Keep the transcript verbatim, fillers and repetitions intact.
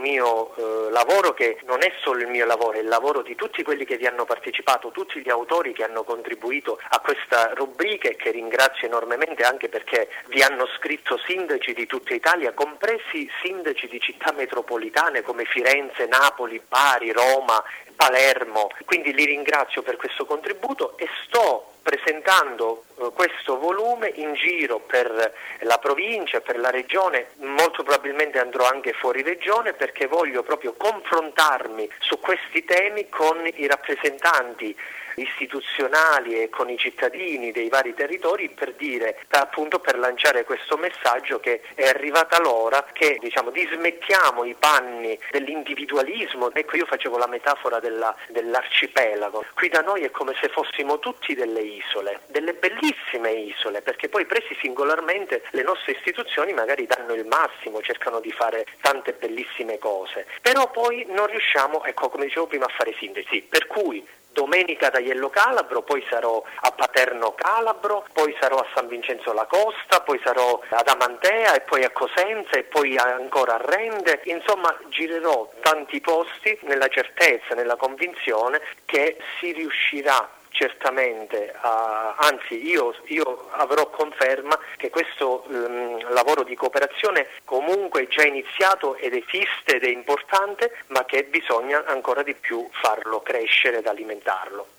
mio eh, lavoro, che non è solo il mio lavoro, è il lavoro di tutti quelli che vi hanno partecipato, tutti gli autori che hanno contribuito a questa rubrica e che ringrazio enormemente, anche perché vi hanno scritto sindaci di tutta Italia, compresi sindaci di città metropolitane come Firenze, Napoli, Bari, Roma, Palermo. Quindi li ringrazio per questo contributo e sto presentando eh, questo volume in giro per la provincia, per la regione, molto probabilmente andrò anche fuori regione, perché voglio proprio confrontarmi su questi temi con i rappresentanti istituzionali e con i cittadini dei vari territori, per dire, appunto, per lanciare questo messaggio che è arrivata l'ora che, diciamo, dismettiamo i panni dell'individualismo. Ecco, io facevo la metafora della, dell'arcipelago. Qui da noi è come se fossimo tutti delle isole, delle bellissime isole, perché poi presi singolarmente le nostre istituzioni magari danno il massimo, cercano di fare tante bellissime cose, però poi non riusciamo, ecco, come dicevo prima, a fare sintesi, per cui domenica ad Aiello Calabro, poi sarò a Paterno Calabro, poi sarò a San Vincenzo La Costa, poi sarò ad Amantea e poi a Cosenza e poi ancora a Rende. Insomma, girerò tanti posti nella certezza, nella convinzione che si riuscirà certamente, a, anzi io, io avrò conferma che questo um, lavoro di cooperazione comunque è già iniziato ed esiste ed è importante, ma che bisogna ancora di più farlo crescere ed alimentarlo.